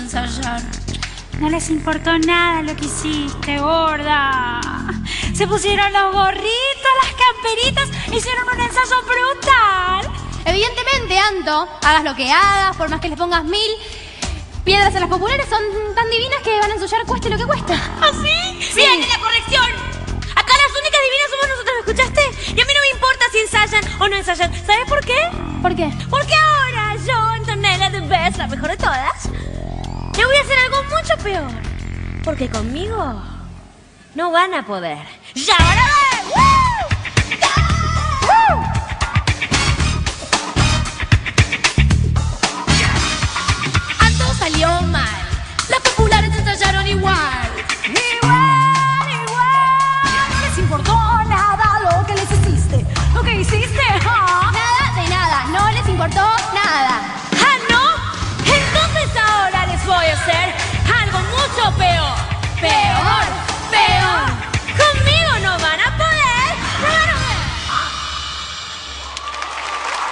ensayar. No les importó nada lo que hiciste, gorda. Se pusieron los gorritos, las camperitas, hicieron un ensayo brutal. Evidentemente, Anto, hagas lo que hagas, por más que les pongas 1000 piedras a las populares, son tan divinas que van a ensayar cueste lo que cueste. ¿Ah, sí? Sí. Bien, la corrección. Acá las únicas divinas somos nosotros, ¿me escuchaste? Y a mí no me importa si ensayan o no ensayan. ¿Sabes por qué? ¿Por qué? Porque ahora yo, Antonella the Best, la mejor de todas, le voy a hacer algo mucho peor. Porque conmigo no van a poder. ¡Ya van